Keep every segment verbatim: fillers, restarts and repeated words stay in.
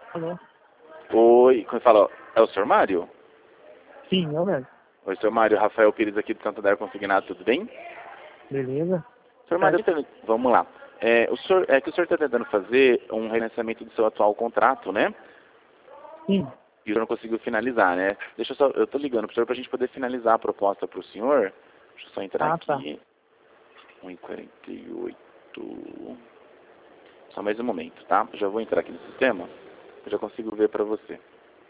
Alô? Oi, quando fala, é o senhor Mário? Sim, eu mesmo. Oi, senhor Mário, Rafael Pires aqui do Santander Consignado, tudo bem? Beleza? Senhor Mário, então, vamos lá. É, o senhor, é que o senhor está tentando fazer um refinanciamento do seu atual contrato, né? Sim. E o senhor não conseguiu finalizar, né? Deixa eu só, eu tô ligando pro senhor pra gente poder finalizar a proposta pro senhor. Deixa eu só entrar Ah, tá. aqui. um e quarenta e oito. Só mais um momento, tá? Eu já vou entrar aqui no sistema. Eu já consigo ver pra você.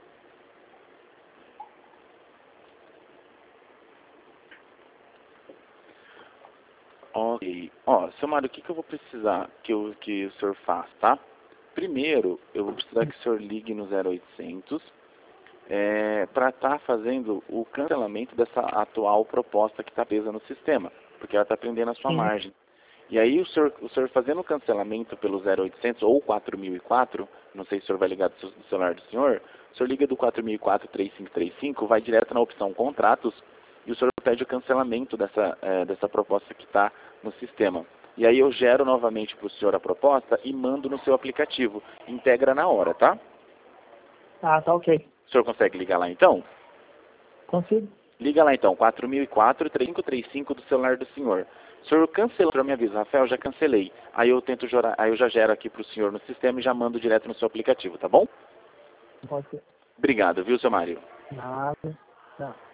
Ok. Ó, seu Mário, o que, que eu vou precisar que, eu, que o senhor faça, tá? Primeiro, eu vou precisar que o senhor ligue no zero oitocentos é, para estar fazendo o cancelamento dessa atual proposta que está presa no sistema, porque ela está prendendo a sua Sim. margem. E aí o senhor, o senhor fazendo o cancelamento pelo zero oitocentos ou quatro mil e quatro, não sei se o senhor vai ligar do, seu, do celular do senhor, o senhor liga do quatro mil e quatro, três cinco três cinco, vai direto na opção contratos e o senhor pede o cancelamento dessa, é, dessa proposta que está no sistema. E aí eu gero novamente para o senhor a proposta e mando no seu aplicativo. Integra na hora, tá? Ah, tá ok. O senhor consegue ligar lá então? Consigo? Liga lá então, quatro mil e quatro, três cinco três cinco do celular do senhor. O senhor cancelou, o senhor me avisa, Rafael, já cancelei. Aí eu tento gerar, aí eu já gero aqui para o senhor no sistema e já mando direto no seu aplicativo, tá bom? Pode ser. Obrigado, viu, seu Mário? Nada. Não.